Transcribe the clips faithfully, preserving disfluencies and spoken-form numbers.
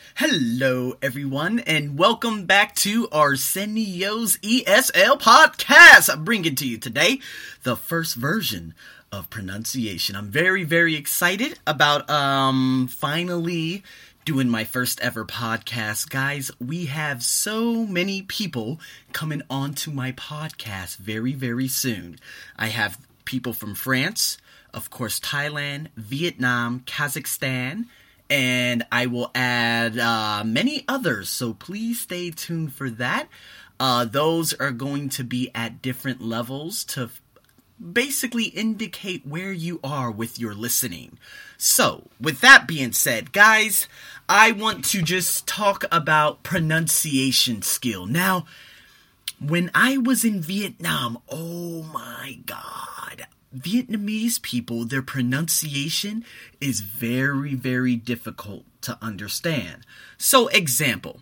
Hello, everyone, and welcome back to Arsenio's E S L podcast. I'm bringing to you today the first version of pronunciation. I'm very, very excited about um finally doing my first ever podcast. Guys, we have so many people coming onto my podcast very, very soon. I have people from France, of course, Thailand, Vietnam, Kazakhstan, and I will add uh, many others, so please stay tuned for that. Uh, those are going to be at different levels to f- basically indicate where you are with your listening. So, with that being said, guys, I want to just talk about pronunciation skill. Now, when I was in Vietnam, oh my god, Vietnamese people, their pronunciation is very, very difficult to understand. So, example.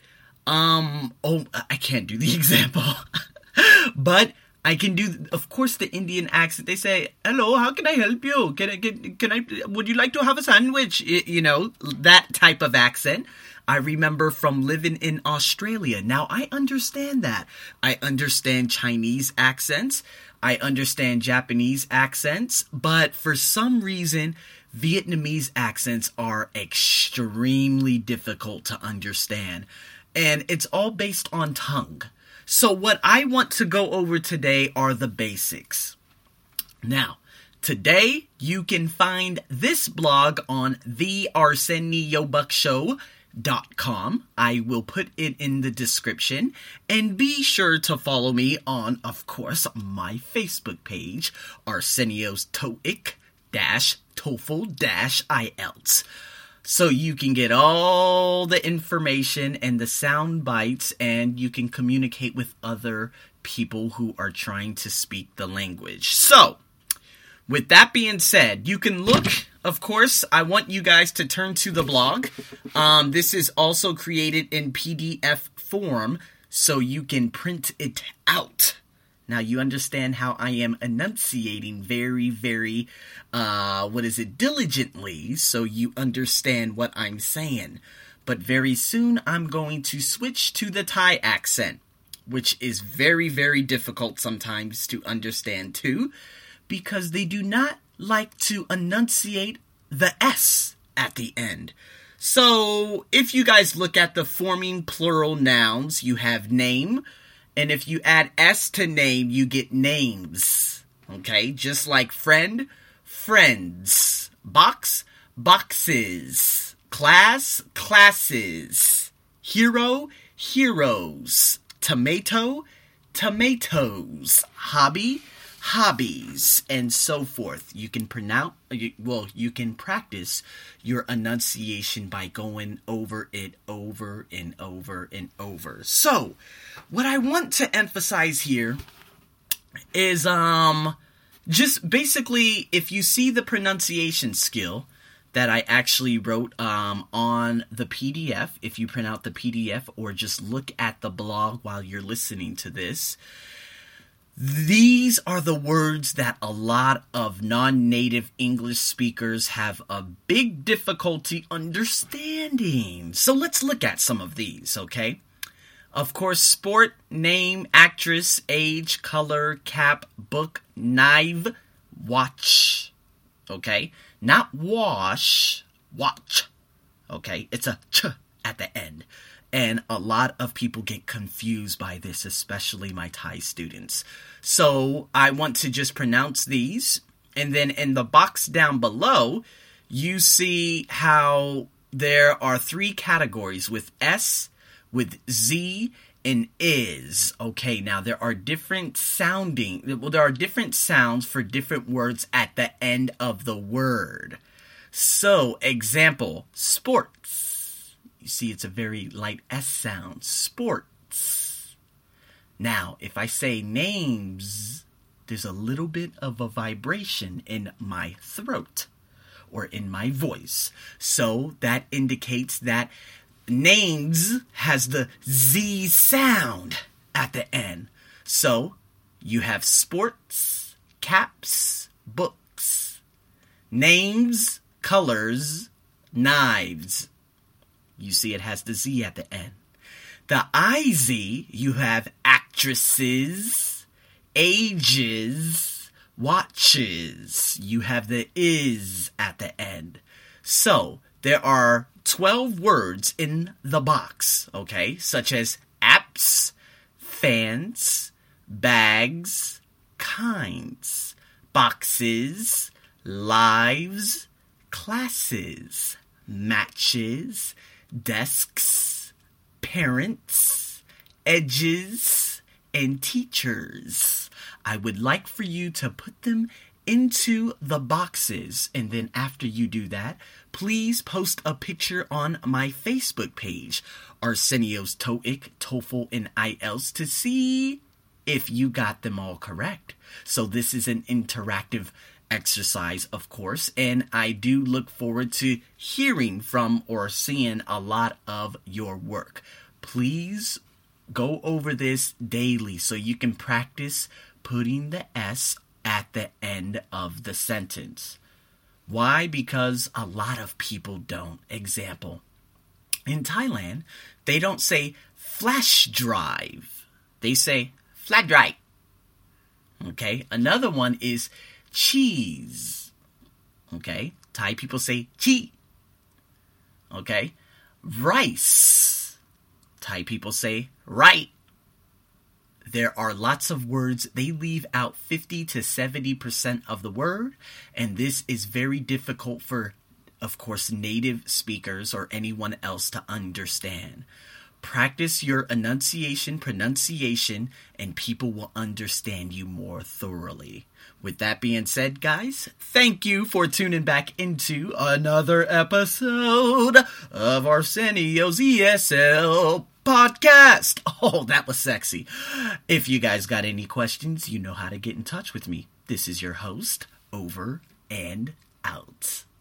Um, oh, I can't do the example. But I can do, of course, the Indian accent. They say, hello, how can I help you? Can I, can, can I, would you like to have a sandwich? You know, that type of accent. I remember from living in Australia. Now, I understand that. I understand Chinese accents. I understand Japanese accents, but for some reason, Vietnamese accents are extremely difficult to understand, and it's all based on tongue. So what I want to go over today are the basics. Now, today you can find this blog on the Arsenio Buck Show dot com. I will put it in the description, and be sure to follow me on, of course, my Facebook page, Arsenio's TOEIC dash TOEFL dash I E L T S, so you can get all the information and the sound bites, and you can communicate with other people who are trying to speak the language. So, with that being said, you can look, of course, I want you guys to turn to the blog. Um, this is also created in P D F form, so you can print it out. Now, you understand how I am enunciating very, very, uh, what is it, diligently, so you understand what I'm saying. But very soon, I'm going to switch to the Thai accent, which is very, very difficult sometimes to understand, too, because they do not like to enunciate the S at the end. So, if you guys look at the forming plural nouns, you have name, and if you add S to name, you get names. Okay? Just like friend, friends. Box, boxes. Class, classes. Hero, heroes. Tomato, tomatoes. Hobby, hobbies, and so forth. You can pronounce, well, you can practice your enunciation by going over it over and over and over. So, what I want to emphasize here is, um, just basically, if you see the pronunciation skill that I actually wrote, um, on the P D F, if you print out the P D F or just look at the blog while you're listening to this, these are the words that a lot of non-native English speakers have a big difficulty understanding. So let's look at some of these, okay? Of course, sport, name, actress, age, color, cap, book, knife, watch, okay? Not wash, watch, okay? It's a ch at the end. And a lot of people get confused by this, especially my Thai students. So I want to just pronounce these. And then in the box down below, you see how there are three categories with S, with Z, and is. Okay, now there are different sounding, well, there are different sounds for different words at the end of the word. So, example, sports. You see, it's a very light S sound. Sports. Now, if I say names, there's a little bit of a vibration in my throat or in my voice. So that indicates that names has the Z sound at the end. So you have sports, caps, books, names, colors, knives. You see it has the Z at the end. The I Z, you have actresses, ages, watches. You have the is at the end. So, there are twelve words in the box, okay? Such as apps, fans, bags, kinds, boxes, lives, classes, matches, desks, parents, edges, and teachers. I would like for you to put them into the boxes, and then after you do that, please post a picture on my Facebook page, Arsenio's TOEIC, TOEFL, and I E L T S, to see if you got them all correct. So this is an interactive exercise, of course, and I do look forward to hearing from or seeing a lot of your work. Please go over this daily so you can practice putting the S at the end of the sentence. Why? Because a lot of people don't. Example, in Thailand, they don't say flash drive. They say flat drive. Okay, another one is cheese. Okay, Thai people say chi. Okay, rice. Thai people say right. There are lots of words, they leave out fifty to seventy percent of the word, and this is very difficult for, of course, native speakers or anyone else to understand. Practice your enunciation, pronunciation, and people will understand you more thoroughly. With that being said, guys, thank you for tuning back into another episode of Arsenio's E S L Podcast. Oh, that was sexy. If you guys got any questions, you know how to get in touch with me. This is your host, over and out.